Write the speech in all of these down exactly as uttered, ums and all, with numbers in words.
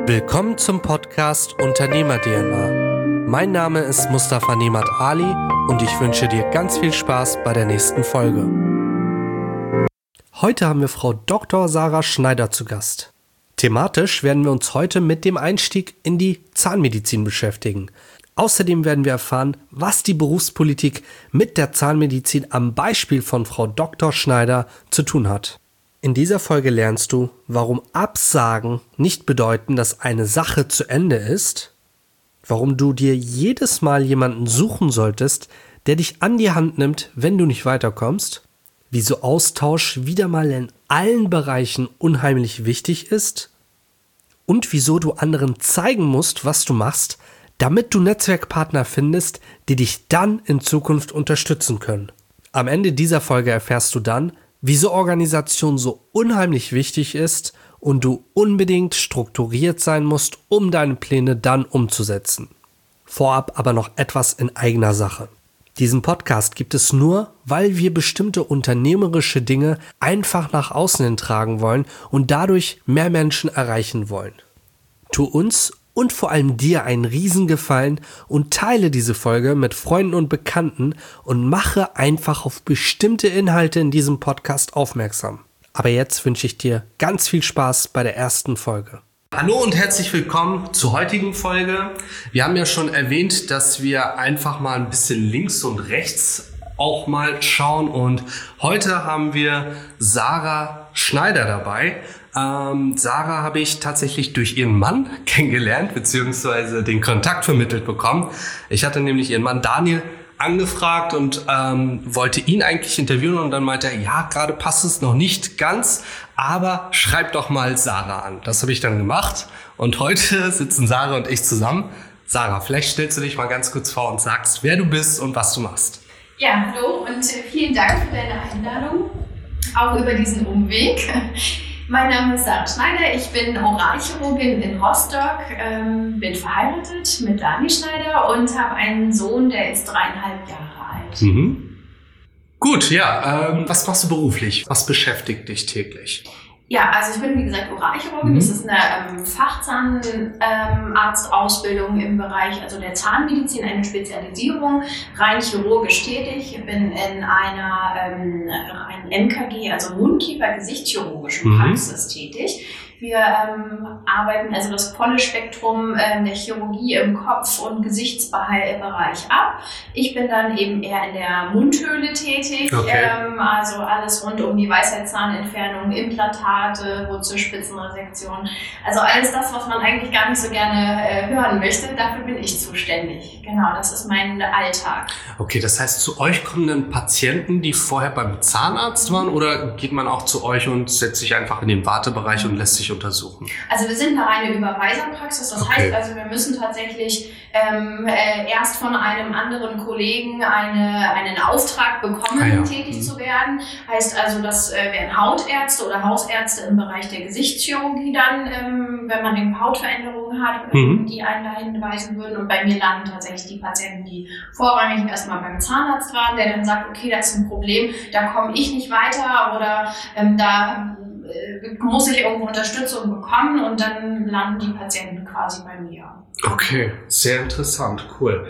Willkommen zum Podcast Unternehmer-D N A. Mein Name ist Mustafa Nemat Ali und ich wünsche dir ganz viel Spaß bei der nächsten Folge. Heute haben wir Frau Doktor Sarah Schneider zu Gast. Thematisch werden wir uns heute mit dem Einstieg in die Zahnmedizin beschäftigen. Außerdem werden wir erfahren, was die Berufspolitik mit der Zahnmedizin am Beispiel von Frau Doktor Schneider zu tun hat. In dieser Folge lernst du, warum Absagen nicht bedeuten, dass eine Sache zu Ende ist, warum du dir jedes Mal jemanden suchen solltest, der dich an die Hand nimmt, wenn du nicht weiterkommst, wieso Austausch wieder mal in allen Bereichen unheimlich wichtig ist und wieso du anderen zeigen musst, was du machst, damit du Netzwerkpartner findest, die dich dann in Zukunft unterstützen können. Am Ende dieser Folge erfährst du dann, wieso Organisation so unheimlich wichtig ist und du unbedingt strukturiert sein musst, um deine Pläne dann umzusetzen. Vorab aber noch etwas in eigener Sache. Diesen Podcast gibt es nur, weil wir bestimmte unternehmerische Dinge einfach nach außen hin tragen wollen und dadurch mehr Menschen erreichen wollen. Tu uns und vor allem dir einen Riesengefallen und teile diese Folge mit Freunden und Bekannten und mache einfach auf bestimmte Inhalte in diesem Podcast aufmerksam. Aber jetzt wünsche ich dir ganz viel Spaß bei der ersten Folge. Hallo und herzlich willkommen zur heutigen Folge. Wir haben ja schon erwähnt, dass wir einfach mal ein bisschen links und rechts auch mal schauen und heute haben wir Sarah Schneider dabei. Ähm, Sarah habe ich tatsächlich durch ihren Mann kennengelernt, beziehungsweise den Kontakt vermittelt bekommen. Ich hatte nämlich ihren Mann Daniel angefragt und ähm, wollte ihn eigentlich interviewen und dann meinte er, ja, gerade passt es noch nicht ganz, aber schreib doch mal Sarah an. Das habe ich dann gemacht und heute sitzen Sarah und ich zusammen. Sarah, vielleicht stellst du dich mal ganz kurz vor und sagst, wer du bist und was du machst. Ja, hallo und vielen Dank für deine Einladung, auch über diesen Umweg. Mein Name ist Sarah Schneider, ich bin Oralchirurgin in Rostock, ähm, bin verheiratet mit Dani Schneider und habe einen Sohn, der ist dreieinhalb Jahre alt. Mhm. Gut, ja, ähm, was machst du beruflich? Was beschäftigt dich täglich? Ja, also ich bin wie gesagt Oralchirurgin, mhm. Das ist eine ähm, Fachzahnarztausbildung ähm, im Bereich also der Zahnmedizin, eine Spezialisierung, rein chirurgisch tätig. Ich bin in einer ähm, rein M K G, also Mundkiefer-Gesichtschirurgischen Praxis mhm. tätig. Wir ähm, arbeiten also das volle Spektrum ähm, der Chirurgie im Kopf- und Gesichtsbereich ab. Ich bin dann eben eher in der Mundhöhle tätig, okay. ähm, also alles rund um die Weisheitszahnentfernung, Implantate, Wurzelspitzenresektion. Also alles das, was man eigentlich gar nicht so gerne äh, hören möchte, dafür bin ich zuständig. Genau, das ist mein Alltag. Okay, das heißt, zu euch kommen dann Patienten, die vorher beim Zahnarzt waren, oder geht man auch zu euch und setzt sich einfach in den Wartebereich und lässt sich untersuchen? Also wir sind eine reine Überweiserpraxis, das okay. heißt also, wir müssen tatsächlich ähm, äh, erst von einem anderen Kollegen eine, einen Auftrag bekommen, ah, ja. tätig mhm. zu werden. Heißt also, das äh, wären Hautärzte oder Hausärzte im Bereich der Gesichtschirurgie dann, ähm, wenn man eben Hautveränderungen hat, mhm. die einen da hinweisen würden. Und bei mir landen tatsächlich die Patienten, die vorrangig erstmal beim Zahnarzt waren, der dann sagt, okay, das ist ein Problem, da komme ich nicht weiter oder ähm, da muss ich irgendwo Unterstützung bekommen und dann landen die Patienten quasi bei mir. Okay, sehr interessant, cool.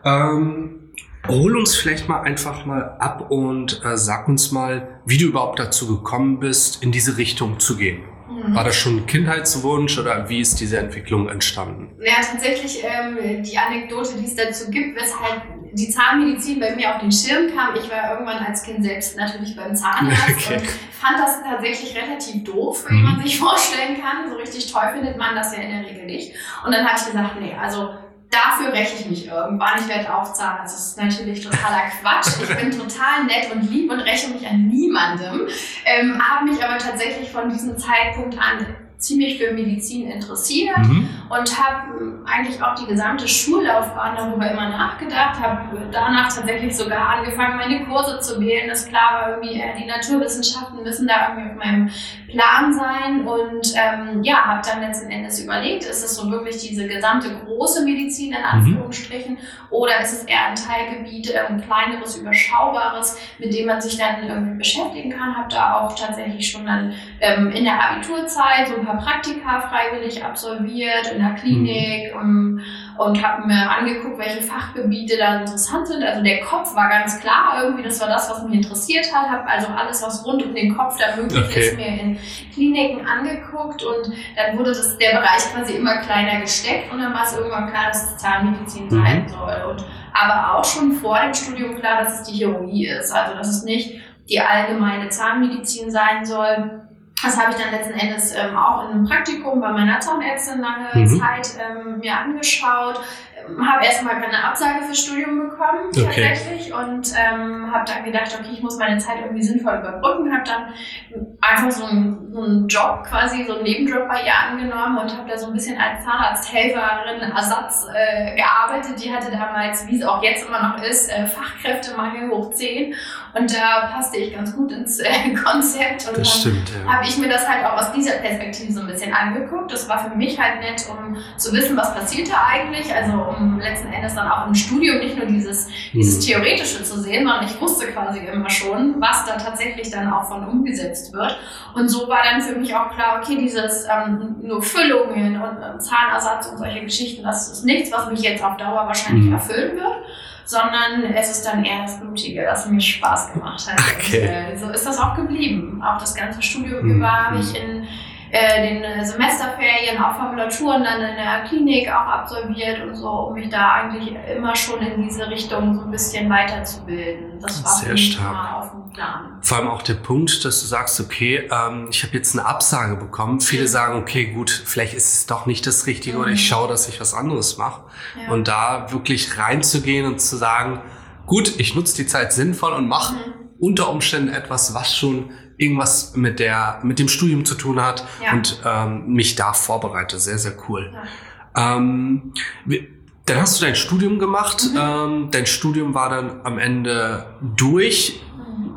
Ähm, hol uns vielleicht mal einfach mal ab und äh, sag uns mal, wie du überhaupt dazu gekommen bist, in diese Richtung zu gehen. Mhm. War das schon ein Kindheitswunsch oder wie ist diese Entwicklung entstanden? Ja, tatsächlich ähm, die Anekdote, die es dazu gibt, weshalb die Zahnmedizin bei mir auf den Schirm kam. Ich war irgendwann als Kind selbst natürlich beim Zahnarzt okay. und fand das tatsächlich relativ doof, wie man sich vorstellen kann. So richtig toll findet man das ja in der Regel nicht. Und dann habe ich gesagt, nee, also dafür räche ich mich irgendwann. Ich werde auch Zahnarzt. Das ist natürlich totaler Quatsch. Ich bin total nett und lieb und räche mich an niemandem. Ähm, habe mich aber tatsächlich von diesem Zeitpunkt an ziemlich für Medizin interessiert mhm. und habe eigentlich auch die gesamte Schullaufbahn darüber immer nachgedacht, habe danach tatsächlich sogar angefangen, meine Kurse zu wählen. Das klar war irgendwie, äh, die Naturwissenschaften müssen da irgendwie auf meinem Plan sein und ähm, ja, habe dann letzten Endes überlegt, ist es so wirklich diese gesamte große Medizin in Anführungsstrichen mhm. oder ist es eher ein Teilgebiet, äh, ein kleineres, überschaubares, mit dem man sich dann irgendwie beschäftigen kann. Habe da auch tatsächlich schon dann ähm, in der Abiturzeit so ein paar paar Praktika freiwillig absolviert in der Klinik, mhm. und, und habe mir angeguckt, welche Fachgebiete da interessant sind. Also der Kopf war ganz klar irgendwie, das war das, was mich interessiert hat. Habe also alles, was rund um den Kopf da möglich okay. ist, mir in Kliniken angeguckt, und dann wurde das, der Bereich quasi immer kleiner gesteckt, und dann war es irgendwann klar, dass es Zahnmedizin mhm. sein soll. Und aber auch schon vor dem Studium klar, dass es die Chirurgie ist, also dass es nicht die allgemeine Zahnmedizin sein soll. Das habe ich dann letzten Endes ähm, auch in einem Praktikum bei meiner Zahnärztin lange mhm. Zeit ähm, mir angeschaut. Habe erstmal keine Absage fürs Studium bekommen, okay. tatsächlich, und ähm, habe dann gedacht, okay, ich muss meine Zeit irgendwie sinnvoll überbrücken. Habe dann einfach so einen, so einen Job, quasi so einen Nebenjob bei ihr angenommen und habe da so ein bisschen als Zahnarzthelferin Ersatz äh, gearbeitet. Die hatte damals, wie es auch jetzt immer noch ist, äh, Fachkräftemangel hoch zehn, und da passte ich ganz gut ins äh, Konzept, und das dann ja. habe ich mir das halt auch aus dieser Perspektive so ein bisschen angeguckt. Das war für mich halt nett, um zu wissen, was passiert da eigentlich, also um letzten Endes dann auch im Studium nicht nur dieses, dieses Theoretische zu sehen, sondern ich wusste quasi immer schon, was da tatsächlich dann auch von umgesetzt wird. Und so war dann für mich auch klar, okay, dieses ähm, nur Füllungen und ähm, Zahnersatz und solche Geschichten, das ist nichts, was mich jetzt auf Dauer wahrscheinlich mhm. erfüllen wird, sondern es ist dann eher das Blutige, das mir Spaß gemacht hat. Okay. Und, äh, so ist das auch geblieben. Auch das ganze Studium mhm. über habe ich in äh, den Semesterferien auch Formulaturen dann in der Klinik auch absolviert und so, um mich da eigentlich immer schon in diese Richtung so ein bisschen weiterzubilden. Das war sehr stark. Immer auf dem Plan. Vor allem auch der Punkt, dass du sagst, okay, ähm, ich habe jetzt eine Absage bekommen. Viele mhm. sagen, okay, gut, vielleicht ist es doch nicht das Richtige, mhm. oder ich schaue, dass ich was anderes mache. Ja. Und da wirklich reinzugehen und zu sagen, gut, ich nutze die Zeit sinnvoll und mache mhm. unter Umständen etwas, was schon irgendwas mit der mit dem Studium zu tun hat, ja. und ähm, mich da vorbereite. Sehr, sehr cool. Ja. Ähm, dann hast du dein Studium gemacht. Mhm. Ähm, dein Studium war dann am Ende durch. Mhm.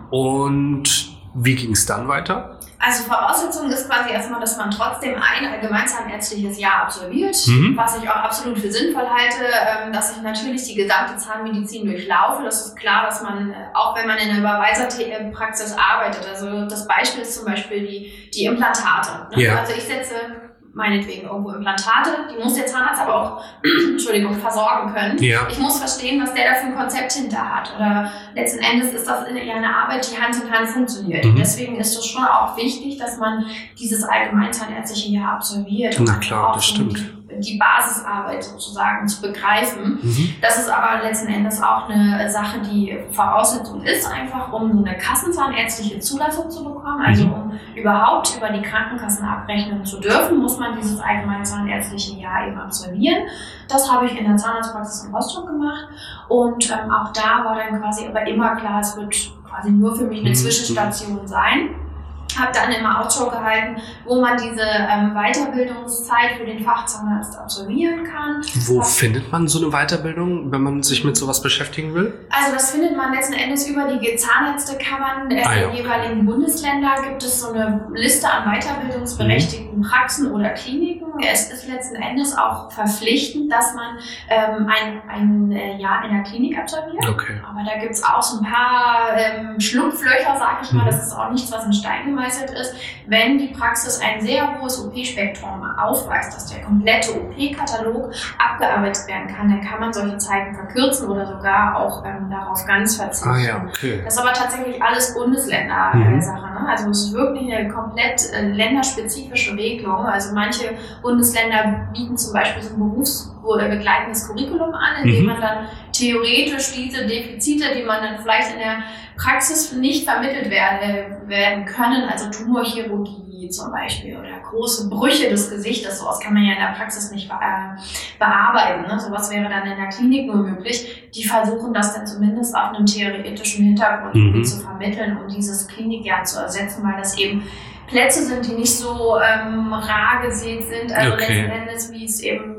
Und wie ging es dann weiter? Also Voraussetzung ist quasi erstmal, dass man trotzdem ein allgemeinzahnärztliches Jahr absolviert, mhm. was ich auch absolut für sinnvoll halte, dass ich natürlich die gesamte Zahnmedizin durchlaufe. Das ist klar, dass man, auch wenn man in der Überweiserpraxis arbeitet, also das Beispiel ist zum Beispiel die, die Implantate. Ne? Ja. Also ich setze meinetwegen irgendwo Implantate, die muss der Zahnarzt aber auch Entschuldigung, versorgen können. Ja. Ich muss verstehen, was der da für ein Konzept hinter hat. Oder letzten Endes ist das eher eine Arbeit, die Hand in Hand funktioniert. Mhm. Und deswegen ist es schon auch wichtig, dass man dieses allgemeinzahnärztliche Jahr absolviert. Na klar, das stimmt. Die, die Basisarbeit sozusagen zu begreifen. Mhm. Das ist aber letzten Endes auch eine Sache, die Voraussetzung ist, einfach um eine kassenzahnärztliche Zulassung zu bekommen. Also mhm. um überhaupt über die Krankenkassen abrechnen zu dürfen, muss man dieses allgemeinzahnärztliche Jahr eben absolvieren. Das habe ich in der Zahnarztpraxis in Rostock gemacht, und ähm, auch da war dann quasi aber immer klar, es wird quasi nur für mich eine Zwischenstation sein. Habe dann immer Ausschau gehalten, wo man diese ähm, Weiterbildungszeit für den Fachzahnarzt absolvieren kann. Wo Hab, findet man so eine Weiterbildung, wenn man sich mit sowas beschäftigen will? Also das findet man letzten Endes über die Zahnärztekammern der ah, ja. jeweiligen Bundesländer. Gibt es so eine Liste an weiterbildungsberechtigten mhm. Praxen oder Kliniken. Es ist letzten Endes auch verpflichtend, dass man ähm, ein, ein äh, Jahr in der Klinik absolviert. Okay. Aber da gibt es auch so ein paar ähm, Schlupflöcher, sag ich mal. Mhm. Das ist auch nichts, was in Stein gemeißelt ist, wenn die Praxis ein sehr hohes O P-Spektrum aufweist, dass der komplette O P-Katalog abgearbeitet werden kann, dann kann man solche Zeiten verkürzen oder sogar auch ähm, darauf ganz verzichten. Ah, ja, okay. Das ist aber tatsächlich alles Bundesländer-Sache. Mhm. Ne? Also es ist wirklich eine komplett äh, länderspezifische Regelung. Also manche Bundesländer bieten zum Beispiel so ein berufsbegleitendes Curriculum an, in dem mhm. man dann theoretisch diese Defizite, die man dann vielleicht in der Praxis nicht vermittelt werden, werden können, also Tumorchirurgie zum Beispiel oder große Brüche des Gesichtes, sowas kann man ja in der Praxis nicht äh, bearbeiten. Ne? Sowas wäre dann in der Klinik nur möglich. Die versuchen das dann zumindest auf einem theoretischen Hintergrund mhm. zu vermitteln, um dieses Klinikjahr zu ersetzen, weil das eben Plätze sind, die nicht so ähm, rar gesät sind, also okay. letzten Endes, wie es eben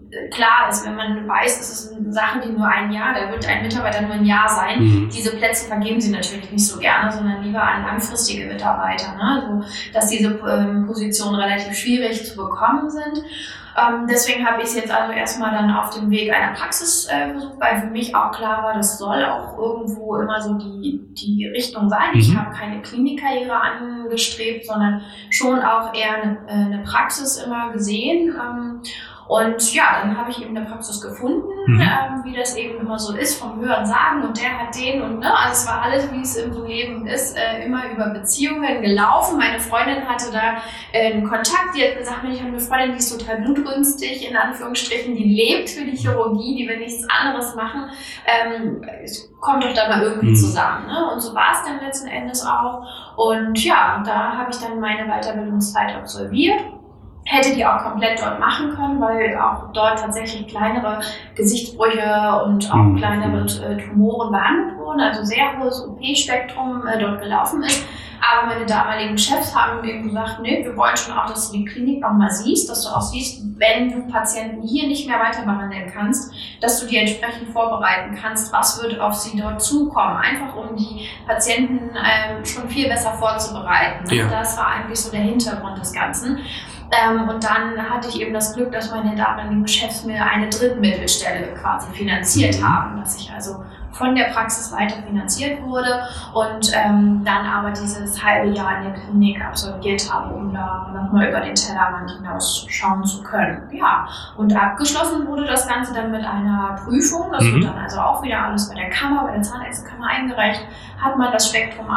klar ist, wenn man weiß, es ist eine Sache, die nur ein Jahr, da wird ein Mitarbeiter nur ein Jahr sein, mhm. diese Plätze vergeben sie natürlich nicht so gerne, sondern lieber an langfristige Mitarbeiter, ne? Also, dass diese ähm, Positionen relativ schwierig zu bekommen sind. Ähm, deswegen habe ich es jetzt also erstmal dann auf dem Weg einer Praxis äh, versucht, weil für mich auch klar war, das soll auch irgendwo immer so die, die Richtung sein. Mhm. Ich habe keine Klinikkarriere angestrebt, sondern schon auch eher eine, äh, eine Praxis immer gesehen. Ähm, Und ja, dann habe ich eben eine Praxis gefunden, mhm. ähm, wie das eben immer so ist, vom Hören sagen und der hat den und ne, also es war alles, wie es im Leben ist, äh, immer über Beziehungen gelaufen. Meine Freundin hatte da äh, einen Kontakt, die hat gesagt, ich habe eine Freundin, die ist total blutrünstig, in Anführungsstrichen, die lebt für die Chirurgie, die will nichts anderes machen, ähm, kommt doch da mal irgendwie mhm. zusammen. Ne? Und so war es dann letzten Endes auch. Und ja, da habe ich dann meine Weiterbildungszeit absolviert. Hätte die auch komplett dort machen können, weil auch dort tatsächlich kleinere Gesichtsbrüche und auch kleinere äh, Tumoren behandelt wurden, also sehr hohes O P-Spektrum äh, dort gelaufen ist. Aber meine damaligen Chefs haben eben gesagt, nee, wir wollen schon auch, dass du die Klinik auch mal siehst, dass du auch siehst, wenn du Patienten hier nicht mehr weiter behandeln kannst, dass du die entsprechend vorbereiten kannst, was wird auf sie dort zukommen, einfach um die Patienten ähm, schon viel besser vorzubereiten. Ja. Das war eigentlich so der Hintergrund des Ganzen. Ähm, und dann hatte ich eben das Glück, dass meine damaligen Chefs mir eine Drittmittelstelle quasi finanziert haben, dass ich also von der Praxis weiter finanziert wurde und ähm, dann aber dieses halbe Jahr in der Klinik absolviert habe, um da nochmal über den Tellerrand hinaus schauen zu können. Ja, und abgeschlossen wurde das Ganze dann mit einer Prüfung. Das mhm. wird dann also auch wieder alles bei der Kammer, bei der Zahnärztekammer eingereicht. Hat man das Spektrum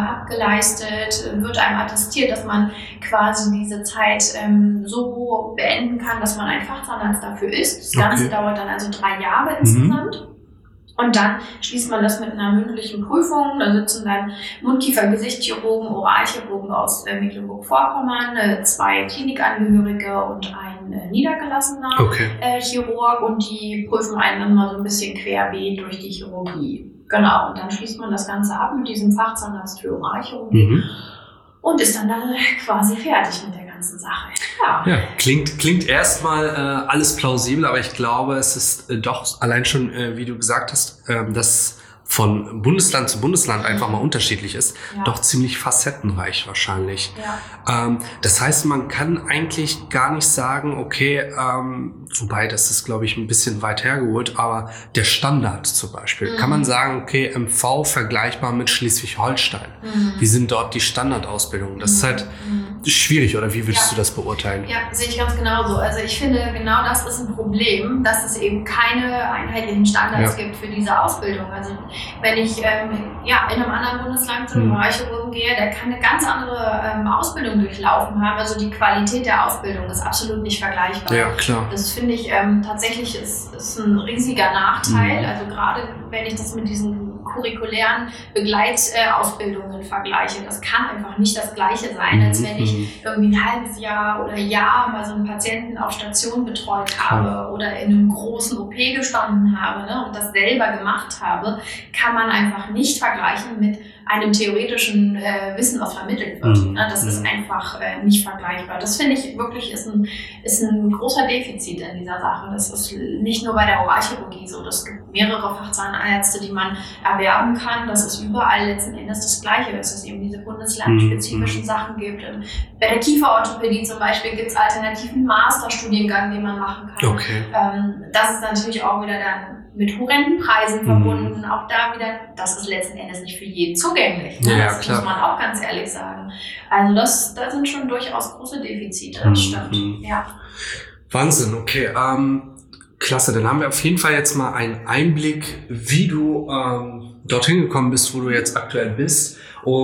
abgeleistet, wird einem attestiert, dass man quasi diese Zeit ähm, so beenden kann, dass man ein Fachzahnarzt dafür ist. Das Ganze okay. dauert dann also drei Jahre insgesamt. Mhm. Und dann schließt man das mit einer mündlichen Prüfung. Da sitzen dann Mundkiefer-Gesichtschirurgen, Oralchirurgen aus äh, Mecklenburg-Vorpommern, äh, zwei Klinikangehörige und ein äh, niedergelassener okay. äh, Chirurg. Und die prüfen einen dann mal so ein bisschen querbeet durch die Chirurgie. Genau, und dann schließt man das Ganze ab mit diesem Fachzahnarzt für Oralchirurgie mhm. und ist dann, dann quasi fertig mit der ganzen Sache. Ja, ja klingt, klingt erstmal äh, alles plausibel, aber ich glaube, es ist äh, doch allein schon, äh, wie du gesagt hast, äh, dass von Bundesland zu Bundesland einfach mal unterschiedlich ist, ja. doch ziemlich facettenreich wahrscheinlich. Ja. Ähm, das heißt, man kann eigentlich gar nicht sagen, okay, ähm, wobei das ist, glaube ich, ein bisschen weit hergeholt, aber der Standard zum Beispiel, mhm. kann man sagen, okay, M V vergleichbar mit Schleswig-Holstein. Mhm. Wie sind dort die Standardausbildungen? Das mhm. ist halt mhm. schwierig, oder wie würdest ja. du das beurteilen? Ja, sehe ich ganz genauso. Also ich finde, genau das ist ein Problem, dass es eben keine einheitlichen Standards ja. gibt für diese Ausbildung. Also wenn ich ähm, ja, in einem anderen Bundesland zu einem Oralchirurgen mhm. gehe, der kann eine ganz andere ähm, Ausbildung durchlaufen haben. Also die Qualität der Ausbildung ist absolut nicht vergleichbar. Ja, klar. Das finde ich ähm, tatsächlich ist, ist ein riesiger Nachteil. Mhm. Also gerade wenn ich das mit diesen currikulären Begleitausbildungen vergleiche, das kann einfach nicht das Gleiche sein, mhm. als wenn ich irgendwie ein halbes Jahr oder Jahr mal so einen Patienten auf Station betreut habe ja. oder in einem großen O P gestanden habe, ne, und das selber gemacht habe, kann man einfach nicht vergleichen mit einem theoretischen äh, Wissen, was vermittelt wird. Mhm. Ne? Das mhm. ist einfach äh, nicht vergleichbar. Das finde ich wirklich ist ein, ist ein großer Defizit in dieser Sache. Das ist nicht nur bei der Oralchirurgie so. Es gibt mehrere Fachzahnärzte, die man erwerben kann. Das ist überall letzten Endes das Gleiche, dass es eben diese bundeslandspezifischen mhm. Sachen gibt. Und bei der Kieferorthopädie zum Beispiel gibt es alternativen Masterstudiengang, den man machen kann. Okay. Ähm, das ist natürlich auch wieder dann mit horrenden Preisen verbunden. Mhm. Auch da wieder, das ist letzten Endes nicht für jeden zugänglich. Ne? Ja, das klar. muss man auch ganz ehrlich sagen. Also das, da sind schon durchaus große Defizite, das mhm. stimmt. Ja. Wahnsinn, okay. Ähm, klasse, dann haben wir auf jeden Fall jetzt mal einen Einblick, wie du ähm, dorthin gekommen bist, wo du jetzt aktuell bist.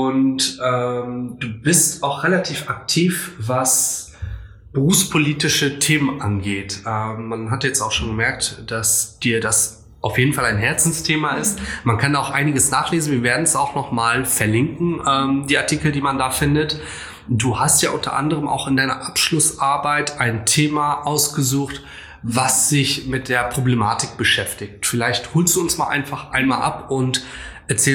Und ähm, du bist auch relativ aktiv, was berufspolitische Themen angeht. Ähm, man hat jetzt auch schon gemerkt, dass dir das auf jeden Fall ein Herzensthema ist. Man kann auch einiges nachlesen. Wir werden es auch nochmal verlinken, ähm, die Artikel, die man da findet. Du hast ja unter anderem auch in deiner Abschlussarbeit ein Thema ausgesucht, was sich mit der Problematik beschäftigt. Vielleicht holst du uns mal einfach einmal ab und erzählst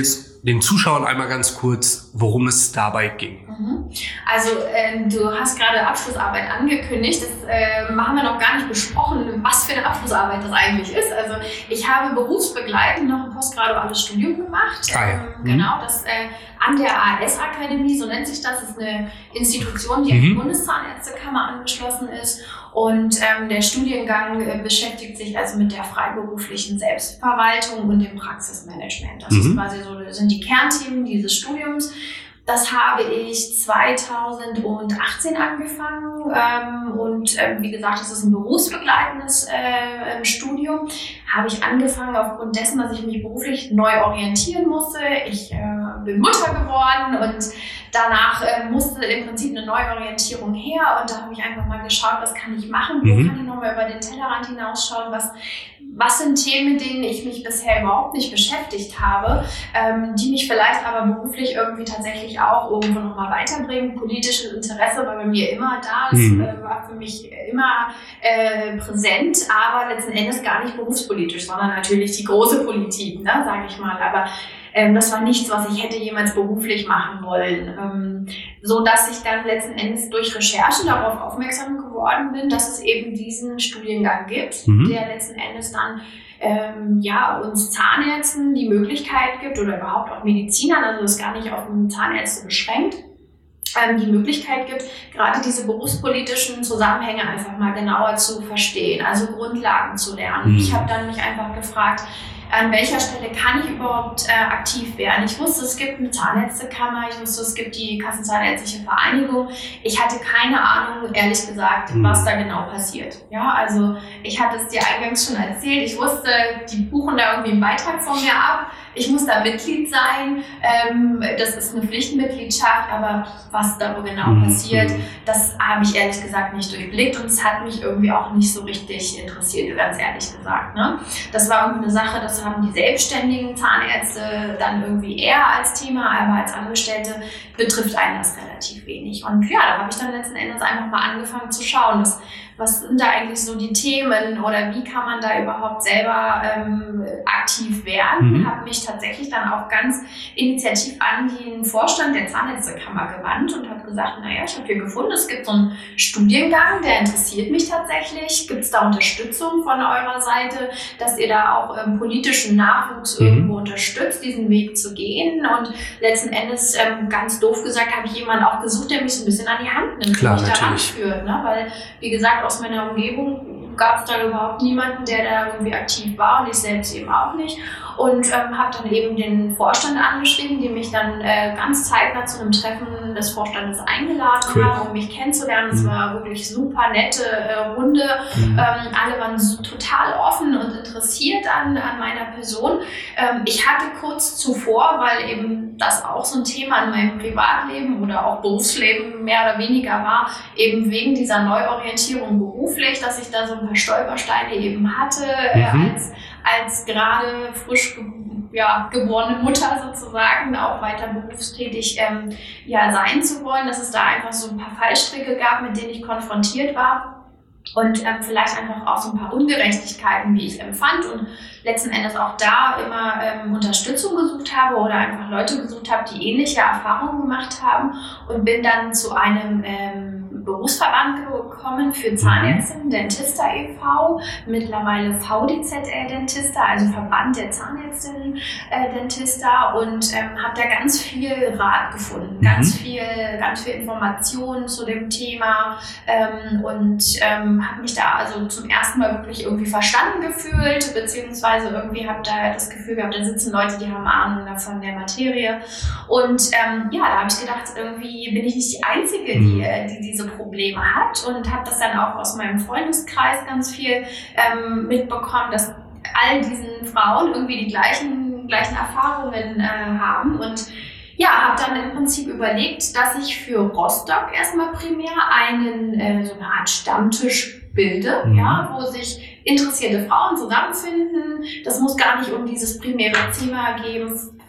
den Zuschauern einmal ganz kurz, worum es dabei ging. Also äh, du hast gerade Abschlussarbeit angekündigt. Das äh, haben wir noch gar nicht besprochen, was für eine Abschlussarbeit das eigentlich ist. Also ich habe berufsbegleitend noch ein postgraduales Studium gemacht. Ah, ja. ähm, genau, das äh, an der A S Akademie, so nennt sich das. Das ist eine Institution, die an die Mhm. Bundeszahnärztekammer angeschlossen ist. Und ähm, der Studiengang äh, beschäftigt sich also mit der freiberuflichen Selbstverwaltung und dem Praxismanagement. Das Mhm. ist quasi so, sind die Kernthemen dieses Studiums. Das habe ich zweitausendachtzehn angefangen ähm, und ähm, wie gesagt, das ist ein berufsbegleitendes äh, Studium. Habe ich angefangen aufgrund dessen, dass ich mich beruflich neu orientieren musste. Ich äh, bin Mutter geworden und danach äh, musste im Prinzip eine Neuorientierung her und da habe ich einfach mal geschaut, was kann ich machen, wo Mhm. kann ich nochmal über den Tellerrand hinausschauen, was Was sind Themen, mit denen ich mich bisher überhaupt nicht beschäftigt habe, ähm, die mich vielleicht aber beruflich irgendwie tatsächlich auch irgendwo nochmal weiterbringen? Politisches Interesse war bei mir immer da, das Mhm. äh, war für mich immer äh, präsent, aber letzten Endes gar nicht berufspolitisch, sondern natürlich die große Politik, ne, sage ich mal. Aber ähm, das war nichts, was ich hätte jemals beruflich machen wollen. Ähm, so dass ich dann letzten Endes durch Recherche darauf aufmerksam geworden bin, dass es eben diesen Studiengang gibt, Mhm. der letzten Endes dann ähm, ja, uns Zahnärzten die Möglichkeit gibt oder überhaupt auch Medizinern, also das ist gar nicht auf Zahnärzte beschränkt, ähm, die Möglichkeit gibt, gerade diese berufspolitischen Zusammenhänge einfach mal genauer zu verstehen, also Grundlagen zu lernen. Mhm. Ich habe dann mich einfach gefragt, an welcher Stelle kann ich überhaupt äh, aktiv werden? Ich wusste, es gibt eine Zahnärztekammer, ich wusste, es gibt die Kassenzahnärztliche Vereinigung. Ich hatte keine Ahnung, ehrlich gesagt, Mhm. was da genau passiert. Ja, also ich hatte es dir eingangs schon erzählt. Ich wusste, die buchen da irgendwie einen Beitrag von mir ab. Ich muss da Mitglied sein. Ähm, das ist eine Pflichtmitgliedschaft, aber was da genau Mhm. passiert, das habe ich ehrlich gesagt nicht durchblickt und es hat mich irgendwie auch nicht so richtig interessiert, ganz ehrlich gesagt. Ne? Das war irgendwie eine Sache, das haben die selbstständigen Zahnärzte dann irgendwie eher als Thema, aber als Angestellte betrifft einen das relativ wenig. Und ja, da habe ich dann letzten Endes einfach mal angefangen zu schauen, was, was sind da eigentlich so die Themen oder wie kann man da überhaupt selber ähm, aktiv werden. Mhm. Habe mich tatsächlich dann auch ganz initiativ an den Vorstand der Zahnärztekammer gewandt und habe gesagt, naja, ich habe hier gefunden, es gibt so einen Studiengang, der interessiert mich tatsächlich. Gibt es da Unterstützung von eurer Seite, dass ihr da auch ähm, politischen Nachwuchs Mhm. irgendwo unterstützt, diesen Weg zu gehen? Und letzten Endes, ähm, ganz doof gesagt, habe ich jemanden auch gesucht, der mich so ein bisschen an die Hand nimmt Klar, und mich da natürlich. ranführt. Ne? Weil, wie gesagt, aus meiner Umgebung gab es da überhaupt niemanden, der da irgendwie aktiv war und ich selbst eben auch nicht. Und ähm, habe dann eben den Vorstand angeschrieben, die mich dann äh, ganz zeitnah zu einem Treffen des Vorstandes eingeladen Cool. haben, um mich kennenzulernen. Es Mhm. war wirklich super nette äh, Runde. Mhm. Ähm, alle waren so total offen und interessiert an, an meiner Person. Ähm, ich hatte kurz zuvor, weil eben das auch so ein Thema in meinem Privatleben oder auch Berufsleben mehr oder weniger war, eben wegen dieser Neuorientierung beruflich, dass ich da so ein paar Stolpersteine eben hatte, äh, Mhm. als, als gerade frisch ge ja, geborene Mutter sozusagen, auch weiter berufstätig ähm, ja, sein zu wollen, dass es da einfach so ein paar Fallstricke gab, mit denen ich konfrontiert war. Und ähm, vielleicht einfach auch so ein paar Ungerechtigkeiten, wie ich empfand und letzten Endes auch da immer ähm, Unterstützung gesucht habe oder einfach Leute gesucht habe, die ähnliche Erfahrungen gemacht haben und bin dann zu einem ähm, Berufsverband gekommen für Zahnärztinnen, Dentista e V, mittlerweile V D Z L Dentista, also Verband der Zahnärztinnen äh, Dentista und ähm, habe da ganz viel Rat gefunden, Mhm. ganz viel, ganz viel Informationen zu dem Thema ähm, und ähm, habe mich da also zum ersten Mal wirklich irgendwie verstanden gefühlt, beziehungsweise irgendwie habe da das Gefühl gehabt, da sitzen Leute, die haben Ahnung davon der Materie. Und ähm, ja, da habe ich gedacht, irgendwie bin ich nicht die Einzige, die, äh, die diese Probleme hat und habe das dann auch aus meinem Freundeskreis ganz viel ähm, mitbekommen, dass all diesen Frauen irgendwie die gleichen, gleichen Erfahrungen äh, haben und ja, habe dann im Prinzip überlegt, dass ich für Rostock erstmal primär einen, äh, so eine Art Stammtisch bilde, Mhm. ja, wo sich interessierte Frauen zusammenfinden. Das muss gar nicht um dieses primäre Thema geben,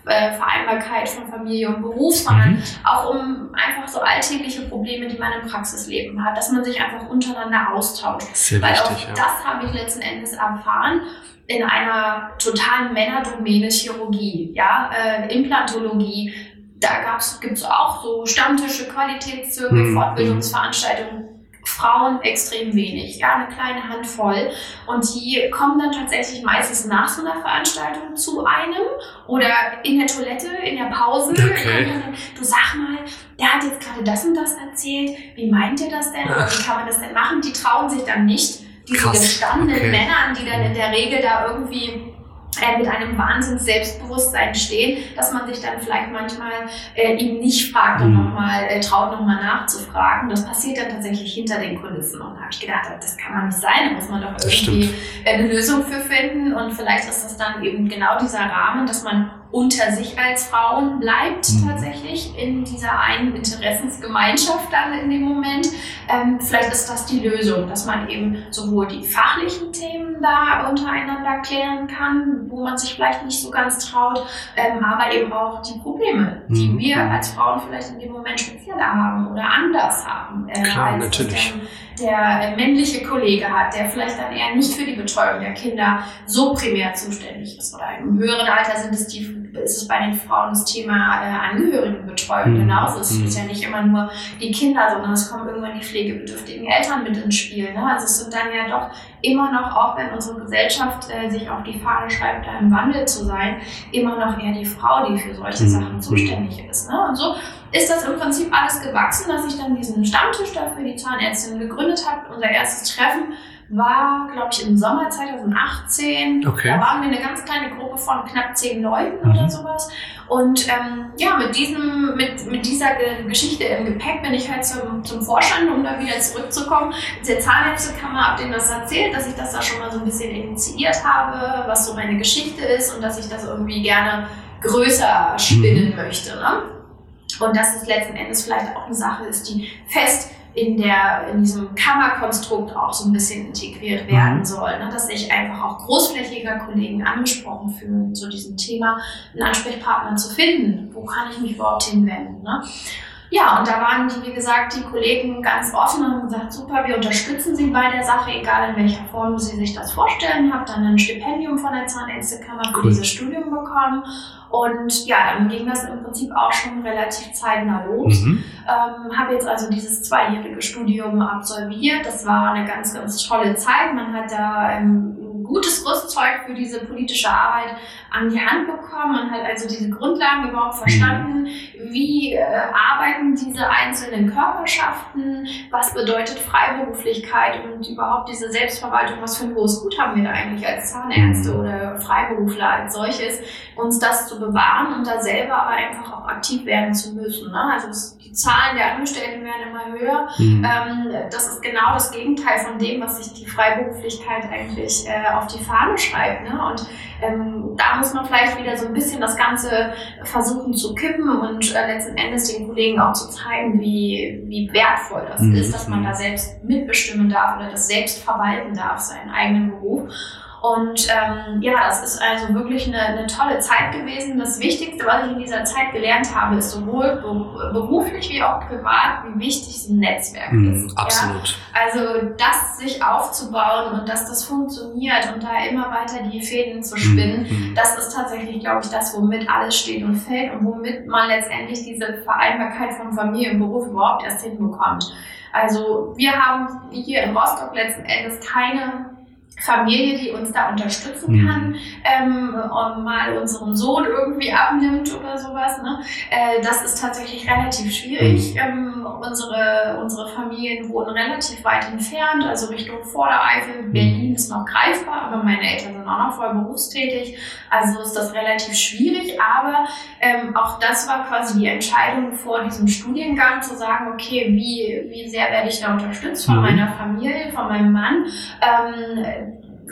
äh, Vereinbarkeit von Familie und Beruf, sondern mhm. auch um einfach so alltägliche Probleme, die man im Praxisleben hat, dass man sich einfach untereinander austauscht. Sehr Weil wichtig, auch ja. das habe ich letzten Endes erfahren in einer totalen Männerdomäne Chirurgie, ja, äh, Implantologie. Da gibt es auch so Stammtische, Qualitätszirkel, mhm. Fortbildungsveranstaltungen. Frauen extrem wenig, ja, eine kleine Handvoll. Und die kommen dann tatsächlich meistens nach so einer Veranstaltung zu einem oder in der Toilette, in der Pause. Okay. Dann, du sag mal, der hat jetzt gerade das und das erzählt. Wie meint ihr das denn? Oder wie kann man das denn machen? Die trauen sich dann nicht. Diese Krass. gestandenen Okay. Männern, die dann in der Regel da irgendwie Äh, mit einem Wahnsinns Selbstbewusstsein stehen, dass man sich dann vielleicht manchmal äh, ihm nicht fragt und mhm. nochmal äh, traut, nochmal nachzufragen. Das passiert dann tatsächlich hinter den Kulissen. Und da habe ich gedacht, das kann doch nicht sein, da muss man doch irgendwie äh, eine Lösung für finden. Und vielleicht ist das dann eben genau dieser Rahmen, dass man unter sich als Frauen bleibt mhm. tatsächlich in dieser einen Interessensgemeinschaft dann in dem Moment. Ähm, vielleicht ist das die Lösung, dass man eben sowohl die fachlichen Themen da untereinander klären kann, wo man sich vielleicht nicht so ganz traut, ähm, aber eben auch die Probleme, die mhm. wir als Frauen vielleicht in dem Moment spezieller haben oder anders haben, äh, Klar, als natürlich. Der, der männliche Kollege hat, der vielleicht dann eher nicht für die Betreuung der Kinder so primär zuständig ist. Oder im höheren Alter sind es die, ist es bei den Frauen das Thema äh, Angehörigenbetreuung. Mhm. Genauso. Es mhm. ist ja nicht immer nur die Kinder, sondern es kommen irgendwann die pflegebedürftigen Eltern mit ins Spiel. Ne? Also es sind dann ja doch immer noch, auch wenn unsere Gesellschaft äh, sich auf die Fahne schreibt, da im Wandel zu sein, immer noch eher die Frau, die für solche mhm. Sachen zuständig ist. Ne? Und so ist das im Prinzip alles gewachsen, dass ich dann diesen Stammtisch dafür die Zahnärztin gegründet habe. Unser erstes Treffen war, glaube ich, im Sommer zwanzig achtzehn. Okay. Da waren wir eine ganz kleine Gruppe von knapp zehn Leuten mhm. oder sowas. Und ähm, ja, mit diesem, mit, mit dieser Ge- Geschichte im Gepäck bin ich halt zum, zum Vorstand, um da wieder zurückzukommen. Der Zahnärztekammer, hab denen das erzählt, dass ich das da schon mal so ein bisschen initiiert habe, was so meine Geschichte ist und dass ich das irgendwie gerne größer spinnen mhm. möchte. Ne? Und dass es letzten Endes vielleicht auch eine Sache ist, die fest in der, in diesem Kammerkonstrukt auch so ein bisschen integriert werden mhm. soll, ne? Dass sich einfach auch großflächiger Kollegen angesprochen fühlen, zu diesem Thema einen Ansprechpartner zu finden. Wo kann ich mich überhaupt hinwenden? Ne? Ja, und da waren die, wie gesagt, die Kollegen ganz offen und haben gesagt, super, wir unterstützen Sie bei der Sache, egal in welcher Form Sie sich das vorstellen. Habe dann ein Stipendium von der Zahnärztekammer für cool. dieses Studium bekommen. Und ja, dann ging das im Prinzip auch schon relativ zeitnah los. Mhm. Ähm, habe jetzt also dieses zweijährige Studium absolviert. Das war eine ganz, ganz tolle Zeit. Man hat da ähm, ein gutes Rüstzeug für diese politische Arbeit an die Hand bekommen. Man hat also diese Grundlagen überhaupt verstanden. Mhm. Wie äh, arbeiten diese einzelnen Körperschaften? Was bedeutet Freiberuflichkeit und überhaupt diese Selbstverwaltung? Was für ein hohes Gut haben wir da eigentlich als Zahnärzte oder Freiberufler als solches, uns das zu bewahren und da selber aber einfach auch aktiv werden zu müssen. Ne? Also es, die Zahlen der Angestellten werden immer höher. Mhm. Ähm, das ist genau das Gegenteil von dem, was sich die Freiberuflichkeit eigentlich äh, auf die Fahne schreibt. Ne? Und ähm, da muss man vielleicht wieder so ein bisschen das Ganze versuchen zu kippen und äh, letzten Endes den Kollegen auch zu zeigen, wie, wie wertvoll das mhm. ist, dass man da selbst mitbestimmen darf oder das selbst verwalten darf, seinen eigenen Beruf. Und ähm, ja, das ist also wirklich eine, eine tolle Zeit gewesen. Das Wichtigste, was ich in dieser Zeit gelernt habe, ist sowohl beruflich wie auch privat, wie wichtig so ein Netzwerk mm, ist. Absolut. Ja? Also das sich aufzubauen und dass das funktioniert und da immer weiter die Fäden zu spinnen, mm, das ist tatsächlich, glaube ich, das, womit alles steht und fällt und womit man letztendlich diese Vereinbarkeit von Familie und Beruf überhaupt erst hinbekommt. Also wir haben hier in Rostock letzten Endes keine Familie, die uns da unterstützen kann, mhm. ähm, und mal unseren Sohn irgendwie abnimmt oder sowas. Ne? Äh, das ist tatsächlich relativ schwierig. Mhm. Ähm, unsere, unsere Familien wohnen relativ weit entfernt, also Richtung Vordereifel. Mhm. Berlin ist noch greifbar, aber meine Eltern sind auch noch voll berufstätig. Also ist das relativ schwierig, aber ähm, auch das war quasi die Entscheidung vor diesem Studiengang, zu sagen, okay, wie, wie sehr werde ich da unterstützt von mhm. meiner Familie, von meinem Mann. Ähm,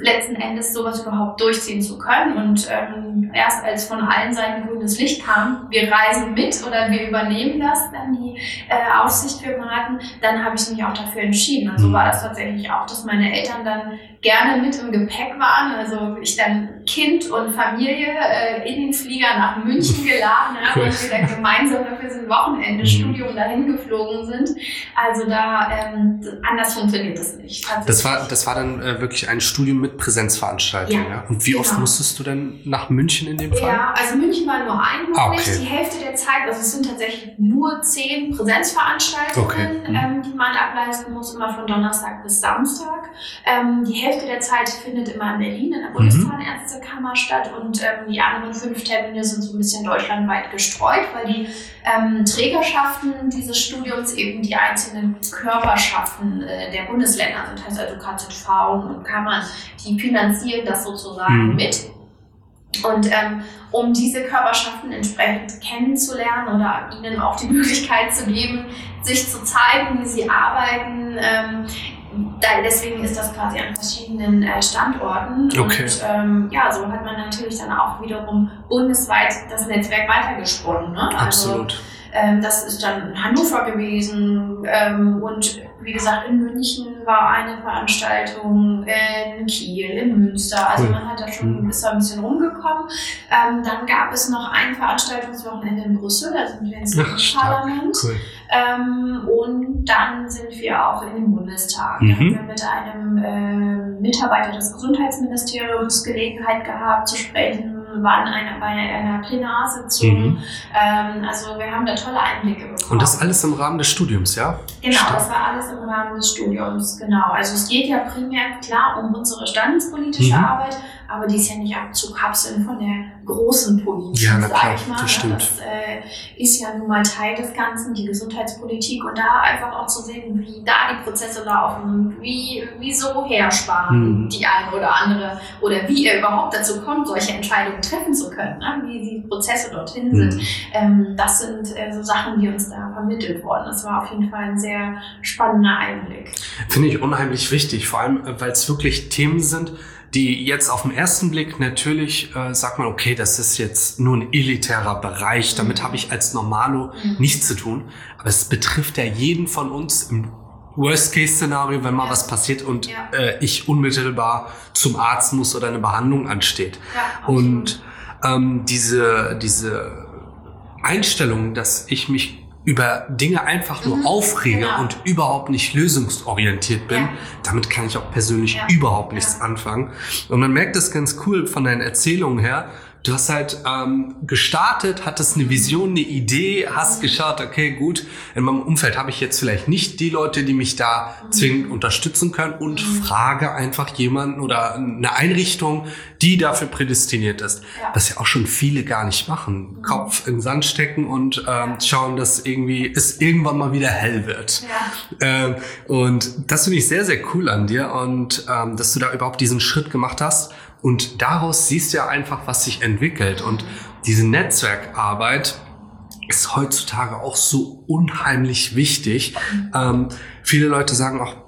letzten Endes sowas überhaupt durchziehen zu können. Und ähm, erst als von allen Seiten grünes Licht kam, wir reisen mit oder wir übernehmen das, dann die äh, Aufsicht für Maten, dann habe ich mich auch dafür entschieden. Also war das tatsächlich auch, dass meine Eltern dann gerne mit im Gepäck waren. Also ich dann Kind und Familie äh, in den Flieger nach München geladen habe und wir dann gemeinsam für so ein Wochenende-Studium dahin geflogen sind. Also da ähm, anders funktioniert das nicht. Das war, das war dann äh, wirklich ein Studium mit Präsenzveranstaltungen. Ja. Ja? Und wie genau. oft musstest du denn nach München in dem Fall? Ja, also München war nur einmalig. Ah, okay. Die Hälfte der Zeit, also es sind tatsächlich nur zehn Präsenzveranstaltungen, okay. mhm. ähm, die man ableisten muss, immer von Donnerstag bis Samstag. Ähm, die Hälfte der Zeit findet immer in Berlin in der Bundeszahnärztekammer statt und ähm, die anderen fünf Termine sind so ein bisschen deutschlandweit gestreut, weil die ähm, Trägerschaften dieses Studiums eben die einzelnen Körperschaften äh, der Bundesländer sind, heißt also K Z V und Kammern, die finanzieren das sozusagen mhm. mit. Und ähm, um diese Körperschaften entsprechend kennenzulernen oder ihnen auch die Möglichkeit zu geben, sich zu zeigen, wie sie arbeiten, ähm, da, deswegen ist das quasi an verschiedenen äh, Standorten. Okay. Und ähm, ja, so hat man natürlich dann auch wiederum bundesweit das Netzwerk weitergesponnen. Ne? Absolut. Also, ähm, das ist dann in Hannover gewesen ähm, und wie gesagt, in München war eine Veranstaltung, in Kiel, in Münster. Also man hat da schon ist da ein bisschen rumgekommen. Ähm, dann gab es noch ein Veranstaltungswochenende in Brüssel, da sind wir ins Parlament. Cool. Ähm, und dann sind wir auch in den Bundestag. Mhm. Da haben wir mit einem äh, Mitarbeiter des Gesundheitsministeriums Gelegenheit gehabt zu sprechen, waren eine, bei einer Plenarsitzung. Mhm. Ähm, also wir haben da tolle Einblicke bekommen. Und das alles im Rahmen des Studiums, ja? Genau, Stimmt. das war alles im Rahmen des Studiums, genau. Also es geht ja primär, klar, um unsere standespolitische mhm. Arbeit, aber die ist ja nicht abzukapseln von der großen Politik, ja, na klar, sag ich mal. Das stimmt. Das äh, ist ja nun mal Teil des Ganzen, die Gesundheitspolitik, und da einfach auch zu sehen, wie da die Prozesse laufen, wie, wie so hersparen mhm. die eine oder andere, oder wie ihr überhaupt dazu kommt, solche Entscheidungen treffen zu können, ne? Wie die Prozesse dorthin mhm. sind. Ähm, das sind äh, so Sachen, die uns da vermittelt wurden. Das war auf jeden Fall ein sehr spannender Einblick. Finde ich unheimlich wichtig, vor allem, weil es wirklich Themen sind, die jetzt auf den ersten Blick natürlich, äh, sagt man, okay, das ist jetzt nur ein elitärer Bereich, damit habe ich als Normalo mhm. nichts zu tun. Aber es betrifft ja jeden von uns im Worst-Case-Szenario, wenn mal ja. was passiert und ja. äh, ich unmittelbar zum Arzt muss oder eine Behandlung ansteht. Ja, und ähm, diese, diese Einstellung, dass ich mich über Dinge einfach nur mhm, aufrege genau. und überhaupt nicht lösungsorientiert bin, ja. damit kann ich auch persönlich ja. überhaupt nichts ja. anfangen. Und man merkt das ganz cool von deinen Erzählungen her. Du hast halt ähm, gestartet, hattest eine Vision, eine Idee, hast geschaut, okay, gut, in meinem Umfeld habe ich jetzt vielleicht nicht die Leute, die mich da mhm. zwingend unterstützen können, und mhm. frage einfach jemanden oder eine Einrichtung, die dafür prädestiniert ist. Ja. Was ja auch schon viele gar nicht machen. Mhm. Kopf in den Sand stecken und ähm, schauen, dass irgendwie es irgendwann mal wieder hell wird. Ja. Ähm, und das finde ich sehr, sehr cool an dir, und ähm, dass du da überhaupt diesen Schritt gemacht hast. Und daraus siehst du ja einfach, was sich entwickelt. Und diese Netzwerkarbeit ist heutzutage auch so unheimlich wichtig. Ähm, viele Leute sagen auch,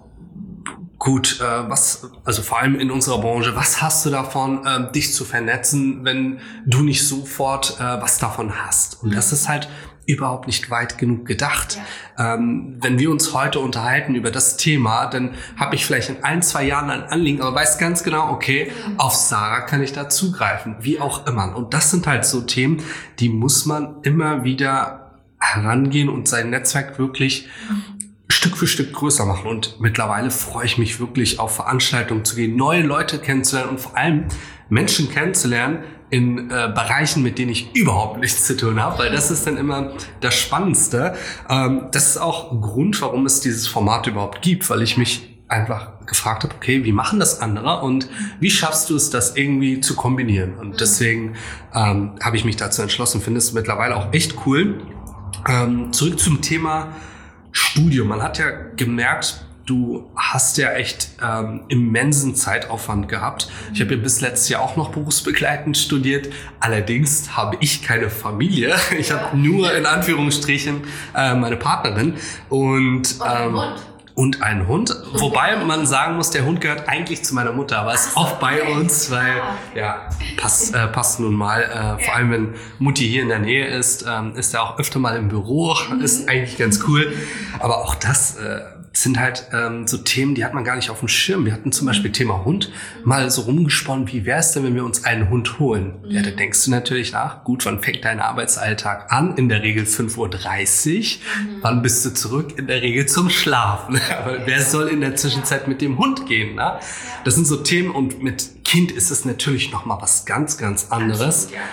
gut, äh, was, also vor allem in unserer Branche, was hast du davon, äh, dich zu vernetzen, wenn du nicht sofort äh, was davon hast? Und das ist halt überhaupt nicht weit genug gedacht. Ja. Ähm, wenn wir uns heute unterhalten über das Thema, dann habe ich vielleicht in ein, zwei Jahren ein Anliegen, aber weiß ganz genau, okay, mhm. auf Sarah kann ich da zugreifen, wie auch immer. Und das sind halt so Themen, die muss man immer wieder herangehen und sein Netzwerk wirklich mhm. Stück für Stück größer machen. Und mittlerweile freue ich mich wirklich, auf Veranstaltungen zu gehen, neue Leute kennenzulernen und vor allem Menschen kennenzulernen in äh, Bereichen, mit denen ich überhaupt nichts zu tun habe, weil das ist dann immer das Spannendste. Ähm, das ist auch ein Grund, warum es dieses Format überhaupt gibt, weil ich mich einfach gefragt habe, okay, wie machen das andere und wie schaffst du es, das irgendwie zu kombinieren? Und deswegen ähm, habe ich mich dazu entschlossen, finde es mittlerweile auch echt cool. Ähm, zurück zum Thema Studium. Man hat ja gemerkt, du hast ja echt ähm, immensen Zeitaufwand gehabt. Ich habe ja bis letztes Jahr auch noch berufsbegleitend studiert. Allerdings habe ich keine Familie. Ich habe nur in Anführungsstrichen äh, meine Partnerin. Und ähm, und einen Hund. Wobei man sagen muss, der Hund gehört eigentlich zu meiner Mutter, aber ist auch bei uns, weil ja, passt, äh, passt nun mal. Äh, vor allem, wenn Mutti hier in der Nähe ist, ähm, ist er auch öfter mal im Büro. Ist eigentlich ganz cool. Aber auch das äh, sind halt ähm, so Themen, die hat man gar nicht auf dem Schirm. Wir hatten zum Beispiel Thema Hund mal so rumgesponnen, wie wäre es denn, wenn wir uns einen Hund holen? Mhm. Ja, da denkst du natürlich nach, gut, wann fängt dein Arbeitsalltag an? In der Regel fünf Uhr dreißig. Mhm. Wann bist du zurück? In der Regel zum Schlafen. Aber wer soll in der Zwischenzeit mit dem Hund gehen? Ne? Das sind so Themen und mit Kind ist es natürlich nochmal was ganz, ganz anderes. Ja.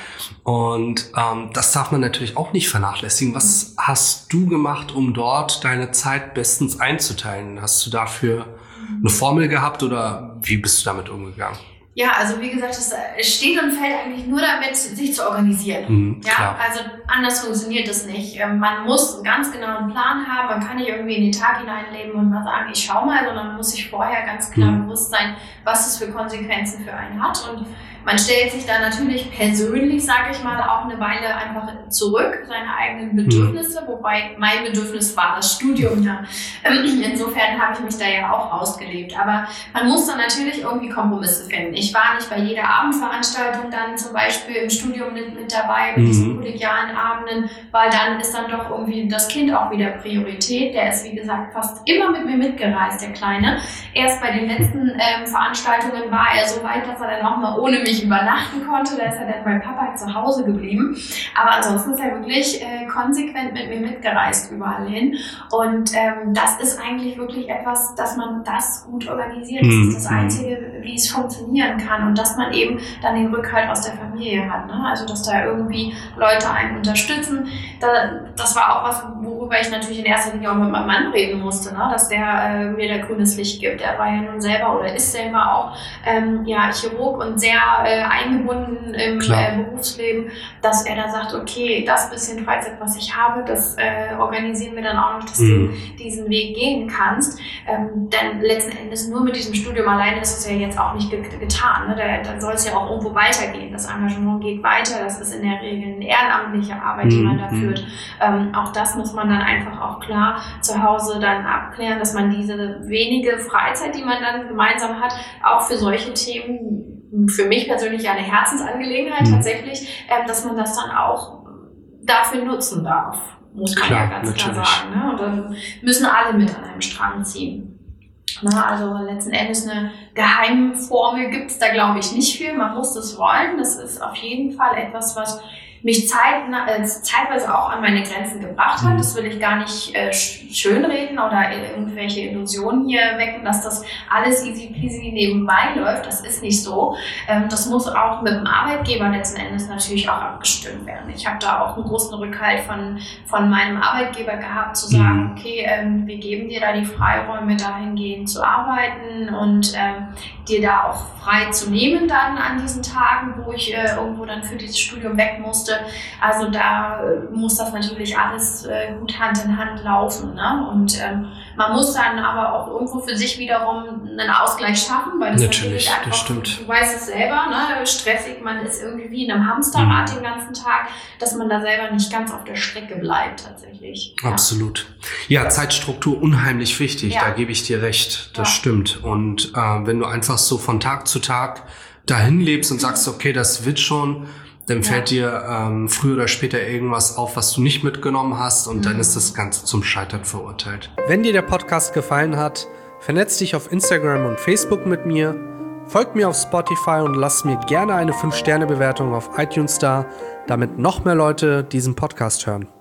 Und ähm, das darf man natürlich auch nicht vernachlässigen. Was hast du gemacht, um dort deine Zeit bestens einzuteilen? Hast du dafür eine Formel gehabt oder wie bist du damit umgegangen? Ja, also wie gesagt, es steht und fällt eigentlich nur damit, sich zu organisieren. Mhm, ja, klar. Also anders funktioniert das nicht. Man muss einen ganz genauen Plan haben. Man kann nicht irgendwie in den Tag hineinleben und mal sagen, ich schau mal, sondern man muss sich vorher ganz klar mhm. bewusst sein, was es für Konsequenzen für einen hat. Und man stellt sich da natürlich persönlich, sage ich mal, auch eine Weile einfach zurück, seine eigenen Bedürfnisse, wobei mein Bedürfnis war das Studium. Ja. Insofern habe ich mich da ja auch ausgelebt. Aber man muss dann natürlich irgendwie Kompromisse finden. Ich war nicht bei jeder Abendveranstaltung dann zum Beispiel im Studium mit, mit dabei, mit mhm. diesen kollegialen Abenden, weil dann ist dann doch irgendwie das Kind auch wieder Priorität. Der ist, wie gesagt, fast immer mit mir mitgereist, der Kleine. Erst bei den letzten ähm, Veranstaltungen war er so weit, dass er dann auch mal ohne mich übernachten konnte, da ist er dann bei Papa zu Hause geblieben. Aber ansonsten ist er wirklich äh, konsequent mit mir mitgereist überall hin. Und ähm, das ist eigentlich wirklich etwas, dass man das gut organisiert. Das ist das Einzige, wie es funktionieren kann. Und dass man eben dann den Rückhalt aus der Familie hat. Ne? Also, dass da irgendwie Leute einen unterstützen. Da, das war auch was, worüber ich natürlich in erster Linie auch mit meinem Mann reden musste, ne? Dass der äh, mir da grünes Licht gibt. Er war ja nun selber oder ist selber auch ähm, ja, Chirurg und sehr Äh, eingebunden im äh, Berufsleben, dass er dann sagt, okay, das bisschen Freizeit, was ich habe, das äh, organisieren wir dann auch noch, dass mm. du diesen Weg gehen kannst. Ähm, denn letzten Endes nur mit diesem Studium alleine ist es ja jetzt auch nicht ge- getan. Ne? Da, da soll es ja auch irgendwo weitergehen. Das Engagement geht weiter. Das ist in der Regel eine ehrenamtliche Arbeit, mm. die man da führt. Ähm, auch das muss man dann einfach auch klar zu Hause dann abklären, dass man diese wenige Freizeit, die man dann gemeinsam hat, auch für solche Themen, für mich persönlich eine Herzensangelegenheit mhm. tatsächlich, ähm, dass man das dann auch dafür nutzen darf, muss man klar, ja ganz natürlich. klar sagen. Ne? Und dann müssen alle mit an einem Strang ziehen. Na, also letzten Endes eine Geheimformel gibt es da, glaube ich, nicht für. Man muss das wollen. Das ist auf jeden Fall etwas, was mich zeit, äh, zeitweise auch an meine Grenzen gebracht hat. Das will ich gar nicht äh, schönreden oder irgendwelche Illusionen hier wecken, dass das alles easy peasy nebenbei läuft. Das ist nicht so. Ähm, das muss auch mit dem Arbeitgeber letzten Endes natürlich auch abgestimmt werden. Ich habe da auch einen großen Rückhalt von, von meinem Arbeitgeber gehabt, zu sagen, okay, ähm, wir geben dir da die Freiräume, dahingehend zu arbeiten und ähm, dir da auch frei zu nehmen dann an diesen Tagen, wo ich äh, irgendwo dann für dieses Studium weg musste. Also da muss das natürlich alles äh, gut Hand in Hand laufen. Ne? Und ähm, man muss dann aber auch irgendwo für sich wiederum einen Ausgleich schaffen, weil das natürlich, natürlich einfach, das stimmt. Du weißt es selber, ne? Stressig, man ist irgendwie wie in einem Hamsterrad mhm. den ganzen Tag, dass man da selber nicht ganz auf der Strecke bleibt tatsächlich. Ja. Absolut. Ja, Zeitstruktur unheimlich wichtig, ja. Da gebe ich dir recht, das ja. stimmt. Und äh, wenn du einfach so von Tag zu Tag dahin lebst und sagst, okay, das wird schon, dann fällt ja. dir ähm, früher oder später irgendwas auf, was du nicht mitgenommen hast und mhm. dann ist das Ganze zum Scheitern verurteilt. Wenn dir der Podcast gefallen hat, vernetz dich auf Instagram und Facebook mit mir, folg mir auf Spotify und lass mir gerne eine fünf Sterne Bewertung auf iTunes da, damit noch mehr Leute diesen Podcast hören.